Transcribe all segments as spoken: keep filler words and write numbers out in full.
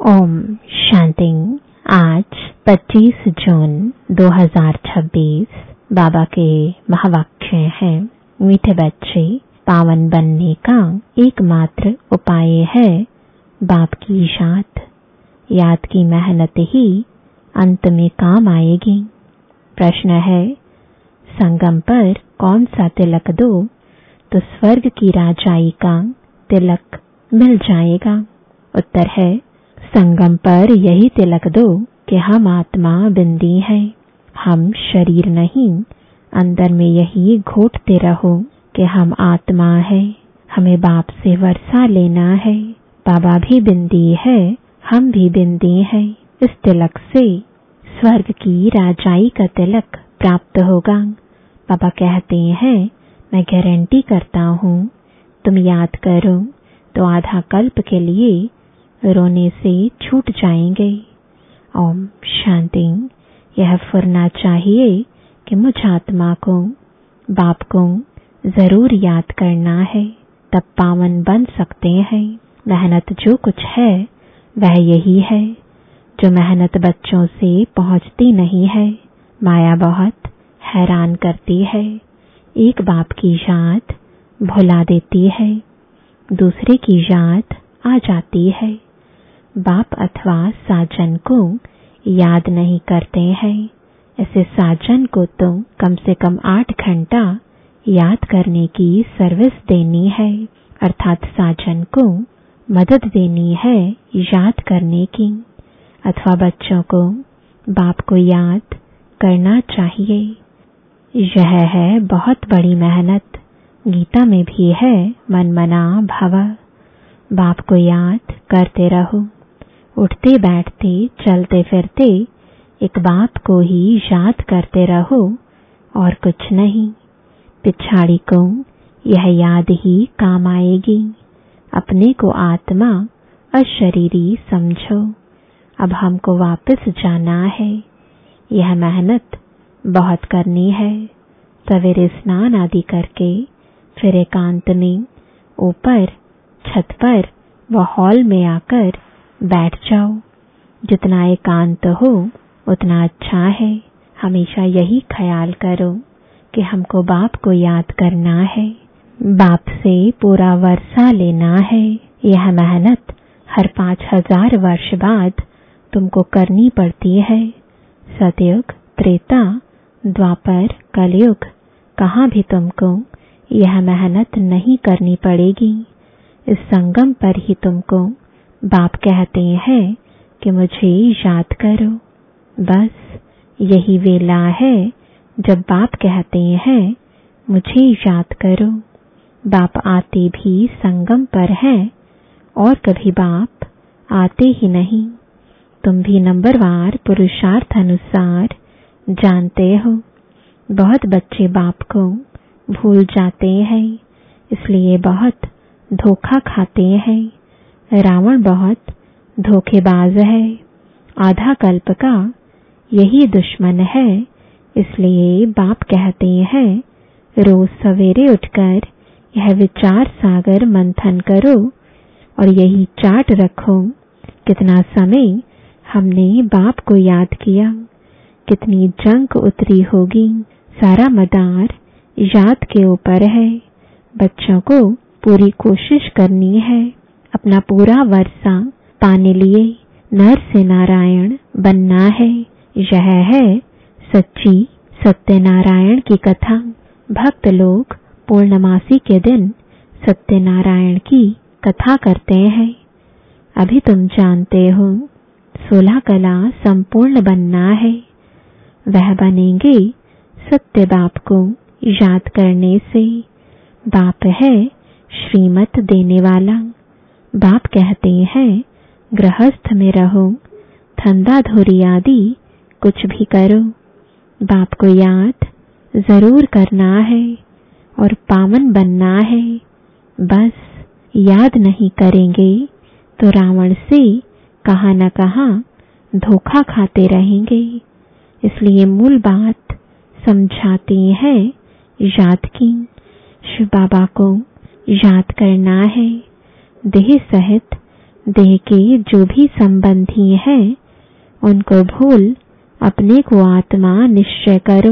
ओम शांति। आज पच्चीस जून दो हज़ार छब्बीस बाबा के महावाक्य हैं। मीठे बच्चे, पावन बनने का एकमात्र उपाय है बाप की याद। याद की मेहनत ही अंत में काम आएगी। प्रश्न है, संगम पर कौन सा तिलक दो तो स्वर्ग की राजाई का तिलक मिल जाएगा? उत्तर है, संगम पर यही तिलक दो कि हम आत्मा बिंदी हैं, हम शरीर नहीं। अंदर में यही घोटते रहो कि हम आत्मा है, हमें बाप से वर्षा लेना है। बाबा भी बिंदी है, हम भी बिंदी हैं। इस तिलक से स्वर्ग की राजाई का तिलक प्राप्त होगा। बाबा कहते हैं, मैं गारंटी करता हूँ, तुम याद करो तो आधा कल्प के लिए रोने से छूट जाएंगे। ओम शांति। यह फुरना चाहिए कि मुझ आत्मा को, बाप को जरूर याद करना है, तब पावन बन सकते हैं। मेहनत जो कुछ है वह यही है जो मेहनत बच्चों से पहुंचती नहीं है। माया बहुत हैरान करती है। एक बाप की याद भुला देती है, दूसरे की याद आ जाती है। बाप अथवा साजन को याद नहीं करते हैं। ऐसे साजन को तो कम से कम आठ घंटा याद करने की सर्विस देनी है, अर्थात साजन को मदद देनी है याद करने की। अथवा बच्चों को बाप को याद करना चाहिए। यह है बहुत बड़ी मेहनत। गीता में भी है, मन मना भव। बाप को याद करते रहो। उठते बैठते चलते फिरते एक बाप को ही याद करते रहो और कुछ नहीं। पिछाड़ी को यह याद ही काम आएगी। अपने को आत्मा अशरीरी समझो। अब हमको वापस जाना है। यह मेहनत बहुत करनी है। सवेरे स्नान आदि करके फिर एकांत में ऊपर छत पर व हॉल में आकर बैठ जाओ। जितना एकांत हो उतना अच्छा है। हमेशा यही ख्याल करो कि हमको बाप को याद करना है, बाप से पूरा वर्षा लेना है। यह मेहनत हर पाँच हजार वर्ष बाद तुमको करनी पड़ती है। सतयुग, त्रेता, द्वापर, कलयुग, कहाँ भी तुमको यह मेहनत नहीं करनी पड़ेगी। इस संगम पर ही तुमको बाप कहते हैं कि मुझे याद करो। बस यही वेला है जब बाप कहते हैं मुझे याद करो। बाप आते भी संगम पर हैं और कभी बाप आते ही नहीं। तुम भी नंबरवार पुरुषार्थ अनुसार जानते हो। बहुत बच्चे बाप को भूल जाते हैं, इसलिए बहुत धोखा खाते हैं। रावण बहुत धोखेबाज है। आधा कल्प का यही दुश्मन है। इसलिए बाप कहते हैं, रोज सवेरे उठकर यह विचार सागर मंथन करो और यही चार्ट रखो कितना समय हमने बाप को याद किया, कितनी जंग उतरी होगी। सारा मदार याद के ऊपर है। बच्चों को पूरी कोशिश करनी है अपना पूरा वर्षा पाने लिए नर से नारायण बनना है। यह है सच्ची सत्यनारायण की कथा। भक्त लोग पूर्णमासी के दिन सत्यनारायण की कथा करते हैं। अभी तुम जानते हो सोलह कला संपूर्ण बनना है। वह बनेंगे सत्य बाप को याद करने से। बाप है श्रीमत देने वाला। बाप कहते हैं, गृहस्थ में रहो, धंधा धोरी आदि कुछ भी करो, बाप को याद जरूर करना है और पावन बनना है। बस याद नहीं करेंगे तो रावण से कहाँ न कहाँ धोखा खाते रहेंगे। इसलिए मूल बात समझाते हैं याद की। शिव बाबा को याद करना है। देह सहित देह के जो भी संबंधी हैं उनको भूल अपने को आत्मा निश्चय करो।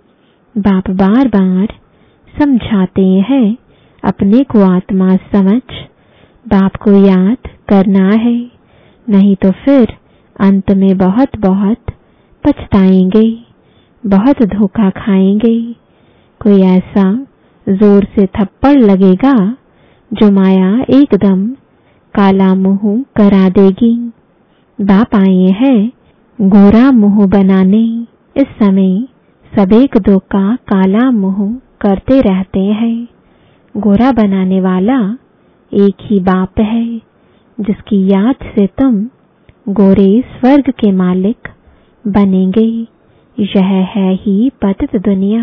बाप बार बार समझाते हैं अपने को आत्मा समझ बाप को याद करना है, नहीं तो फिर अंत में बहुत बहुत पछताएंगे, बहुत धोखा खाएंगे। कोई ऐसा जोर से थप्पड़ लगेगा जो माया एकदम काला मुंह करा देगी। बाप आए हैं गोरा मुंह बनाने। इस समय सब एक दो का काला मुंह करते रहते हैं। गोरा बनाने वाला एक ही बाप है, जिसकी याद से तुम गोरे स्वर्ग के मालिक बनेंगे। यह है ही पतित दुनिया।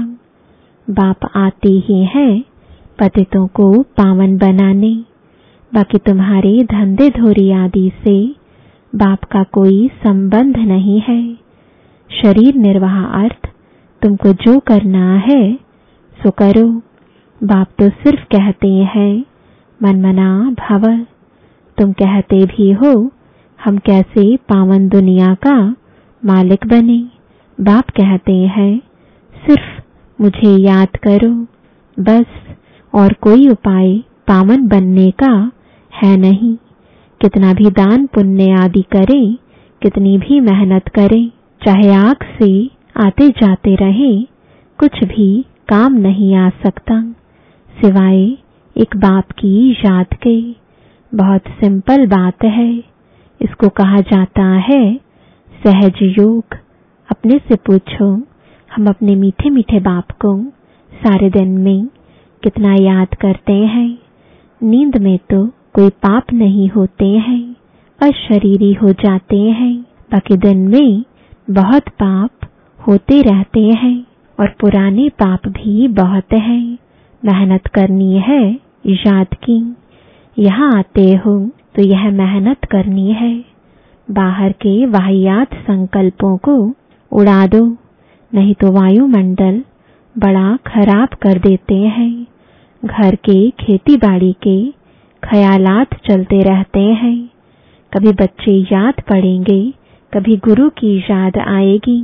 बाप आते ही हैं पतितों को पावन बनाने। बाकी तुम्हारे धंधे धोरी आदि से बाप का कोई संबंध नहीं है। शरीर निर्वाह अर्थ तुमको जो करना है सो करो। बाप तो सिर्फ कहते हैं मनमना भव। तुम कहते भी हो हम कैसे पावन दुनिया का मालिक बने। बाप कहते हैं सिर्फ मुझे याद करो बस, और कोई उपाय पावन बनने का है नहीं। कितना भी दान पुण्य आदि करें, कितनी भी मेहनत करें, चाहे आग से आते जाते रहे, कुछ भी काम नहीं आ सकता सिवाय एक बाप की याद के। बहुत सिंपल बात है। इसको कहा जाता है सहज योग। अपने से पूछो हम अपने मीठे मीठे बाप को सारे दिन में कितना याद करते हैं। नींद में तो कोई पाप नहीं होते हैं, अशरीरी हो जाते हैं। बाकी दिन में बहुत पाप होते रहते हैं और पुराने पाप भी बहुत हैं। मेहनत करनी है याद की। यहाँ आते हो तो यह मेहनत करनी है। बाहर के वाहियात संकल्पों को उड़ा दो, नहीं तो वायुमंडल बड़ा खराब कर देते हैं। घर के खेती बाड़ी के ख्यालात चलते रहते हैं। कभी बच्चे याद पड़ेंगे, कभी गुरु की याद आएगी।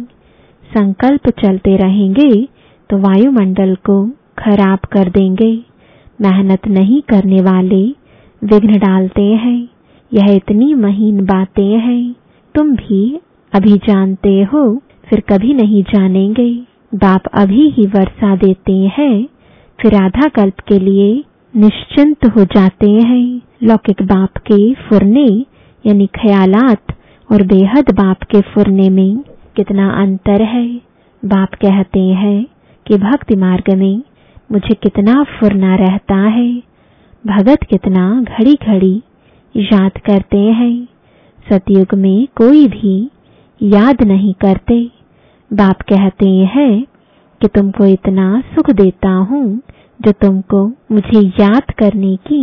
संकल्प चलते रहेंगे तो वायुमंडल को खराब कर देंगे। मेहनत नहीं करने वाले विघ्न डालते हैं। यह इतनी महीन बातें हैं। तुम भी अभी जानते हो, फिर कभी नहीं जानेंगे। बाप अभी ही वर्षा देते हैं, फिर आधा कल्प के लिए निश्चिंत हो जाते हैं। लौकिक बाप के फुरने यानी ख्यालात और बेहद बाप के फुरने में कितना अंतर है। बाप कहते हैं कि भक्ति मार्ग में मुझे कितना फुरना रहता है। भगत कितना घड़ी घड़ी याद करते हैं। सतयुग में कोई भी याद नहीं करते। बाप कहते हैं कि तुमको इतना सुख देता हूँ जो तुमको मुझे याद करने की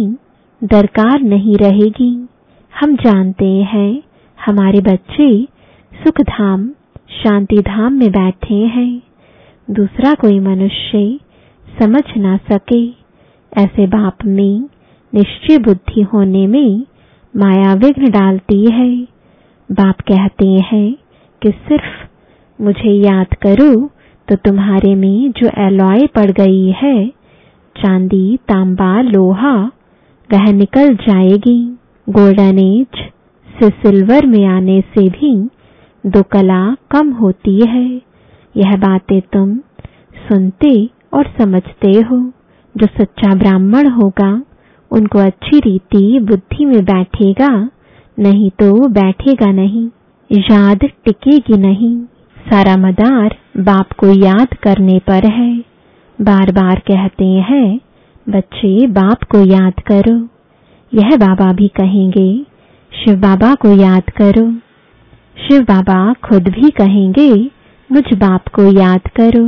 दरकार नहीं रहेगी। हम जानते हैं हमारे बच्चे सुख धाम शांति धाम में बैठे हैं। दूसरा कोई मनुष्य समझ ना सके। ऐसे बाप में निश्चय बुद्धि होने में माया विघ्न डालती है। बाप कहते हैं कि सिर्फ मुझे याद करो तो तुम्हारे में जो एलॉय पड़ गई है, चांदी तांबा लोहा, वह निकल जाएगी। गोल्डन एज से सिल्वर में आने से भी दो कला कम होती है। यह बातें तुम सुनते और समझते हो। जो सच्चा ब्राह्मण होगा उनको अच्छी रीति बुद्धि में बैठेगा, नहीं तो बैठेगा नहीं, याद टिकेगी नहीं। सारा मदार बाप को याद करने पर है। बार बार कहते हैं बच्चे बाप को याद करो। यह बाबा भी कहेंगे शिव बाबा को याद करो। शिव बाबा खुद भी कहेंगे मुझ बाप को याद करो।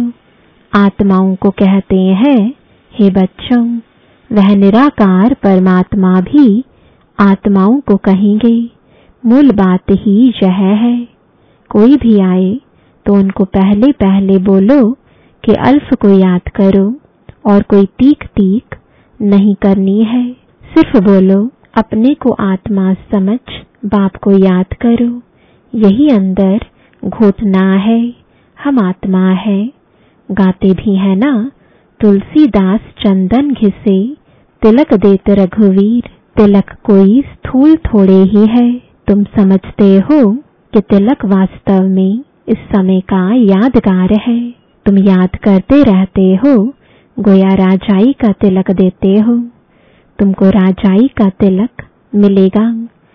आत्माओं को कहते हैं हे बच्चों, वह निराकार परमात्मा भी आत्माओं को कहेंगे। मूल बात ही यह है। कोई भी आए तो उनको पहले पहले बोलो कि अल्फ को याद करो और कोई तीक तीक नहीं करनी है। सिर्फ बोलो अपने को आत्मा समझ बाप को याद करो। यही अंदर घोटना है, हम आत्मा है। गाते भी है ना, तुलसीदास चंदन घिसे, तिलक देते रघुवीर। तिलक कोई स्थूल थोड़े ही है। तुम समझते हो कि तिलक वास्तव में इस समय का यादगार है। तुम याद करते रहते हो, गोया राजाई का तिलक देते हो। तुमको राजाई का तिलक मिलेगा,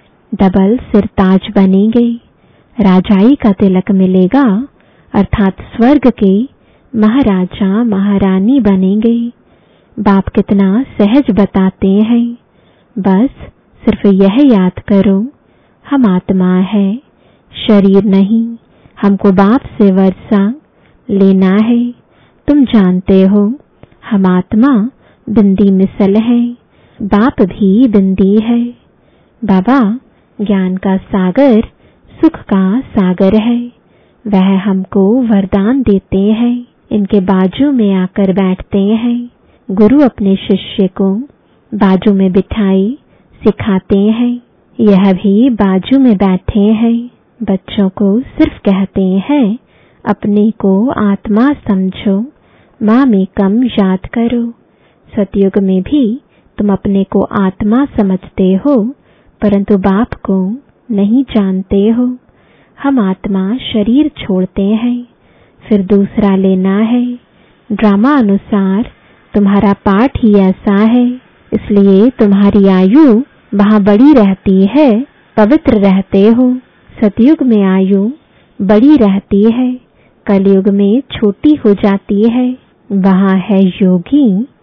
डबल सिरताज बनेंगे। राजाई का तिलक मिलेगा अर्थात स्वर्ग के महाराजा महारानी बनेंगे। बाप कितना सहज बताते हैं। बस सिर्फ यह याद करो, हम आत्मा है, शरीर नहीं। हमको बाप से वर्षा लेना है। तुम जानते हो हम आत्मा बिंदी मिसल है, बाप भी बिंदी है। बाबा ज्ञान का सागर, सुख का सागर है। वह हमको वरदान देते हैं, इनके बाजू में आकर बैठते हैं। गुरु अपने शिष्य को बाजू में बिठाई सिखाते हैं, यह भी बाजू में बैठे हैं। बच्चों को सिर्फ कहते हैं अपने को आत्मा समझो, माँ में कम याद करो। सतयुग में भी तुम अपने को आत्मा समझते हो, परंतु बाप को नहीं जानते हो। हम आत्मा शरीर छोड़ते हैं, फिर दूसरा लेना है। ड्रामा अनुसार तुम्हारा पाठ ही ऐसा है, इसलिए तुम्हारी आयु वहाँ बड़ी रहती है, पवित्र रहते हो। सतयुग में आयु बड़ी रहती है, कलयुग में छोटी हो जाती है। वहाँ है योगी,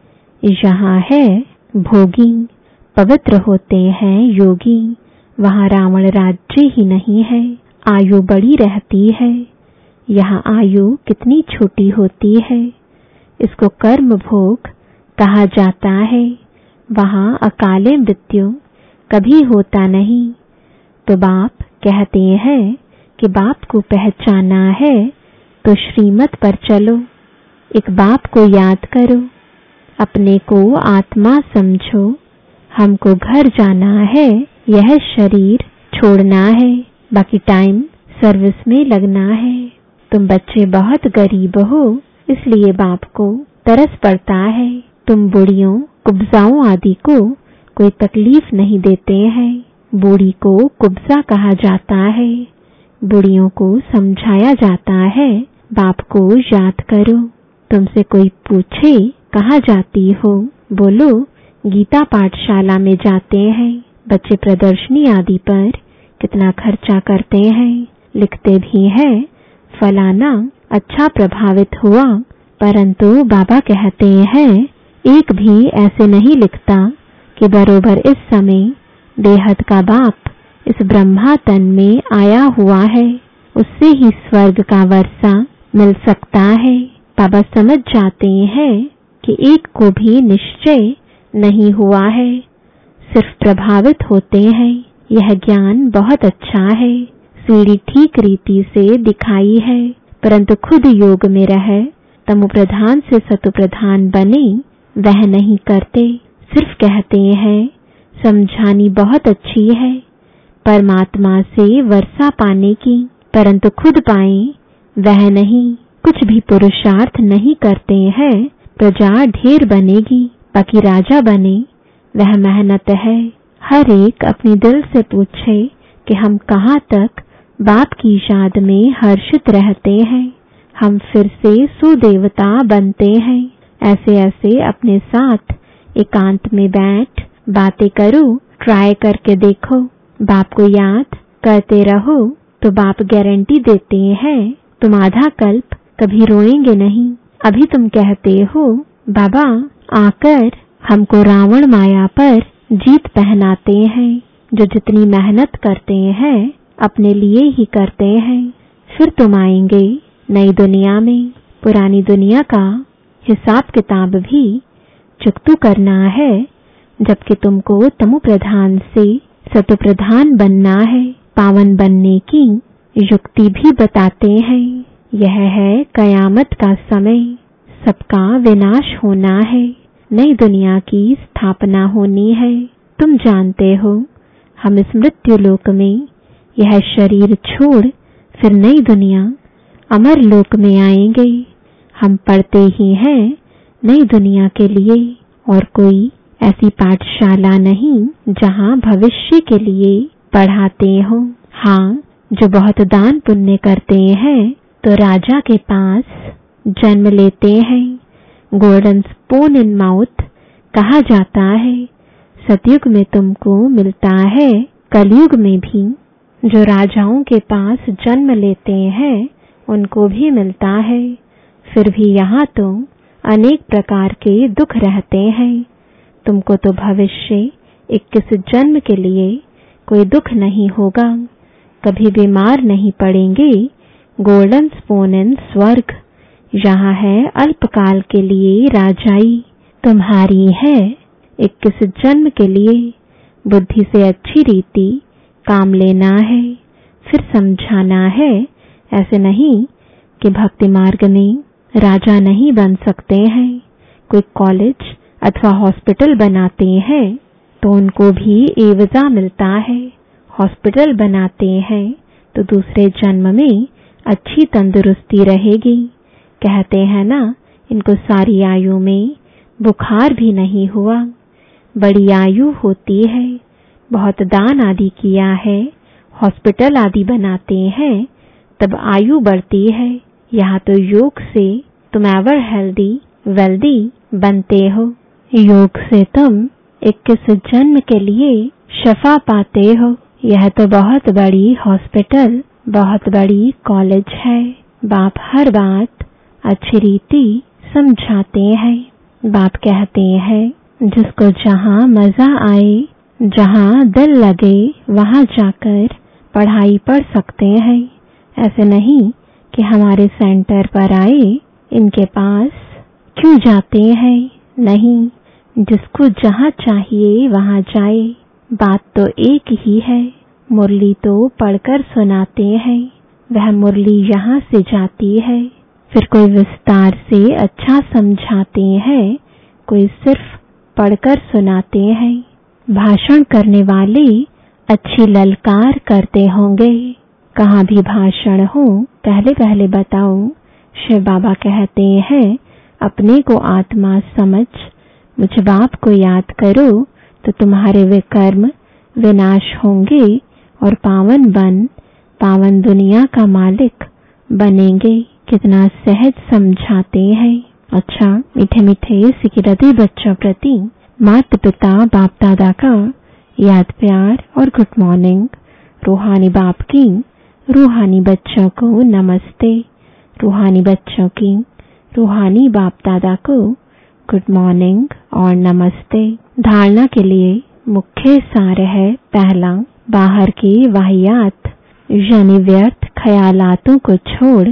यहाँ है भोगी। पवित्र होते हैं योगी, वहाँ रावण राज्य ही नहीं है। आयु बड़ी रहती है, यहाँ आयु कितनी छोटी होती है। इसको कर्म भोग कहा जाता है। वहाँ अकाले मृत्यु कभी होता नहीं। तो बाप कहते हैं कि बाप को पहचाना है तो श्रीमत पर चलो। एक बाप को याद करो, अपने को आत्मा समझो। हमको घर जाना है, यह शरीर छोड़ना है, बाकी टाइम सर्विस में लगना है। तुम बच्चे बहुत गरीब हो, इसलिए बाप को तरस पड़ता है। तुम बूढ़ियों कुब्जाओं आदि को कोई तकलीफ नहीं देते हैं। बूढ़ी को कुब्जा कहा जाता है। बूढ़ियों को समझाया जाता है बाप को याद करो। तुमसे कोई पूछे कहाँ जाती हो, बोलो गीता पाठशाला में जाते हैं। बच्चे प्रदर्शनी आदि पर कितना खर्चा करते हैं, लिखते भी हैं फलाना अच्छा प्रभावित हुआ, परंतु बाबा कहते हैं एक भी ऐसे नहीं लिखता कि बरोबर इस समय बेहद का बाप इस ब्रह्मा तन में आया हुआ है, उससे ही स्वर्ग का वर्षा मिल सकता है। बाबा समझ जाते हैं कि एक को भी निश्चय नहीं हुआ है, सिर्फ प्रभावित होते हैं। यह ज्ञान बहुत अच्छा है, सीढ़ी ठीक रीति से दिखाई है, परंतु खुद योग में रहे तमो प्रधान से सतो प्रधान बने वह नहीं करते। सिर्फ कहते हैं समझानी बहुत अच्छी है परमात्मा से वर्षा पाने की, परंतु खुद पाए वह नहीं। कुछ भी पुरुषार्थ नहीं करते हैं, प्रजा ढेर बनेगी, बाकी राजा बने वह मेहनत है। हर एक अपनी दिल से पूछे कि हम कहाँ तक बाप की याद में हर्षित रहते हैं, हम फिर से सुदेवता बनते हैं। ऐसे ऐसे अपने साथ एकांत में बैठ बातें करो, ट्राई करके देखो। बाप को याद करते रहो तो बाप गारंटी देते हैं तुम आधा कल्प कभी रोएंगे नहीं। अभी तुम कहते हो बाबा आकर हमको रावण माया पर जीत पहनाते हैं। जो जितनी मेहनत करते हैं अपने लिए ही करते हैं। फिर तुम आएंगे नई दुनिया में, पुरानी दुनिया का हिसाब किताब भी चुकतू करना है, जबकि तुमको तमो प्रधान से सतो प्रधान बनना है। पावन बनने की युक्ति भी बताते हैं। यह है कयामत का समय, सबका विनाश होना है, नई दुनिया की स्थापना होनी है। तुम जानते हो हम इस मृत्यु लोक में यह शरीर छोड़ फिर नई दुनिया अमर लोक में आएंगे। हम पढ़ते ही हैं नई दुनिया के लिए, और कोई ऐसी पाठशाला नहीं जहां भविष्य के लिए पढ़ाते हो। हाँ, जो बहुत दान पुण्य करते हैं तो राजा के पास जन्म लेते हैं। गोल्डन स्पून इन माउथ कहा जाता है। सतयुग में तुमको मिलता है, कलयुग में भी। जो राजाओं के पास जन्म लेते हैं उनको भी मिलता है। फिर भी यहाँ तो अनेक प्रकार के दुख रहते हैं। तुमको तो भविष्य इक्कीस जन्म के लिए कोई दुख नहीं होगा, कभी बीमार नहीं पड़ेंगे। गोल्डन स्पून इन स्वर्ग, यहाँ है अल्पकाल के लिए राजाई। तुम्हारी है इक्कीस जन्म के लिए। बुद्धि से अच्छी रीति काम लेना है, फिर समझाना है। ऐसे नहीं कि भक्ति मार्ग में राजा नहीं बन सकते हैं। कोई कॉलेज अथवा हॉस्पिटल बनाते हैं तो उनको भी एवजा मिलता है। हॉस्पिटल बनाते हैं तो दूसरे जन्म में अच्छी तंदुरुस्ती रहेगी। कहते हैं ना, इनको सारी आयु में बुखार भी नहीं हुआ। बड़ी आयु होती है, बहुत दान आदि किया है, हॉस्पिटल आदि बनाते हैं, तब आयु बढ़ती है। यहाँ तो योग से तुम एवर हेल्दी वेल्दी बनते हो। योग से तुम इक्कीस जन्म के लिए शफा पाते हो। यह तो बहुत बड़ी हॉस्पिटल, बहुत बड़ी कॉलेज है। बाप हर बात अच्छी रीति समझाते हैं। बाप कहते हैं जिसको जहाँ मजा आए, जहाँ दिल लगे, वहाँ जाकर पढ़ाई पढ़ सकते हैं। ऐसे नहीं कि हमारे सेंटर पर आए, इनके पास क्यों जाते हैं। नहीं, जिसको जहाँ चाहिए वहाँ जाए। बात तो एक ही है। मुरली तो पढ़कर सुनाते हैं, वह मुरली यहाँ से जाती है। फिर कोई विस्तार से अच्छा समझाते हैं, कोई सिर्फ पढ़कर सुनाते हैं। भाषण करने वाले अच्छी ललकार करते होंगे। कहाँ भी भाषण हो, पहले पहले बताओ। शिव बाबा कहते हैं अपने को आत्मा समझ, मुझ बाप को याद करो तो तुम्हारे विकर्म विनाश होंगे और पावन बन पावन दुनिया का मालिक बनेंगे। कितना सहज समझाते हैं। अच्छा, मीठे मीठे सिकिरती बच्चों प्रति माता पिता बाप दादा का याद प्यार और गुड मॉर्निंग। रूहानी बाप की रूहानी बच्चों को नमस्ते। रूहानी बच्चों की रूहानी बाप दादा को गुड मॉर्निंग और नमस्ते। धारणा के लिए मुख्य सार है, पहला, बाहर की वाहियात यानी व्यर्थ ख्यालातों को छोड़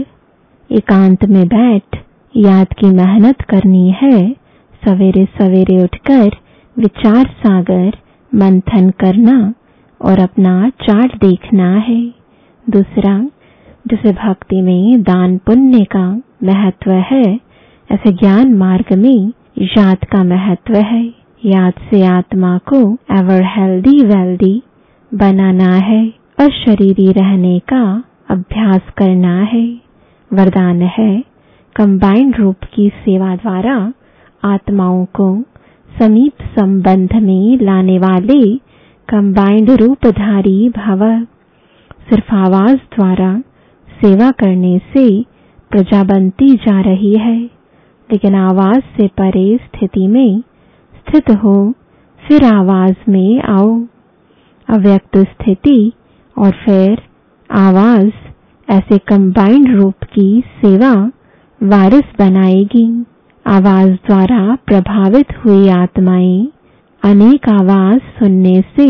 एकांत में बैठ याद की मेहनत करनी है। सवेरे सवेरे उठकर विचार सागर मंथन करना और अपना चार्ट देखना है। दूसरा, जैसे भक्ति में दान पुण्य का महत्व है, ऐसे ज्ञान मार्ग में याद का महत्व है। याद से आत्मा को एवर हेल्दी वेल्दी बनाना है और शरीरी रहने का अभ्यास करना है। वरदान है, कंबाइंड रूप की सेवा द्वारा आत्माओं को समीप संबंध में लाने वाले कंबाइंड रूपधारी भव। सिर्फ आवाज द्वारा सेवा करने से प्रजा बनती जा रही है, लेकिन आवाज से परे स्थिति में स्थित हो, फिर आवाज में आओ। अव्यक्त स्थिति और फिर आवाज, ऐसे कंबाइंड रूप की सेवा वारिस बनाएगी। आवाज द्वारा प्रभावित हुई आत्माएं अनेक आवाज सुनने से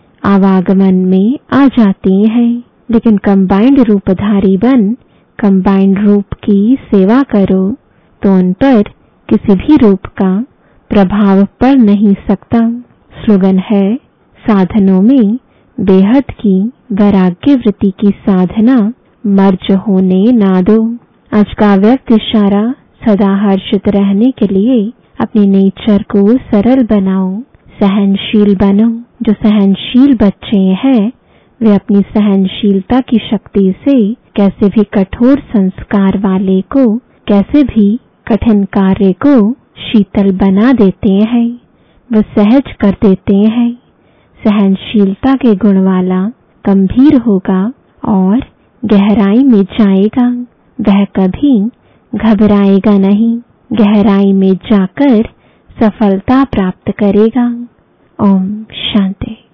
आवागमन में आ जाती हैं, लेकिन कंबाइंड रूपधारी बन कंबाइंड रूप की सेवा करो तो उन पर किसी भी रूप का प्रभाव पड़ नहीं सकता। स्लोगन है, साधनों में बेहद की वैराग्य वृत्ति की साधना मर्ज होने ना दो। आज का व्यक्त इशारा, सदा हर्षित रहने के लिए अपनी नेचर को सरल बनाओ, सहनशील बनो। जो सहनशील बच्चे हैं वे अपनी सहनशीलता की शक्ति से कैसे भी कठोर संस्कार वाले को, कैसे भी कठिन कार्य को शीतल बना देते हैं, वह सहज कर देते हैं। सहनशीलता के गुण वाला गंभीर होगा और गहराई में जाएगा, वह कभी घबराएगा नहीं, गहराई में जाकर सफलता प्राप्त करेगा। ओम शांति।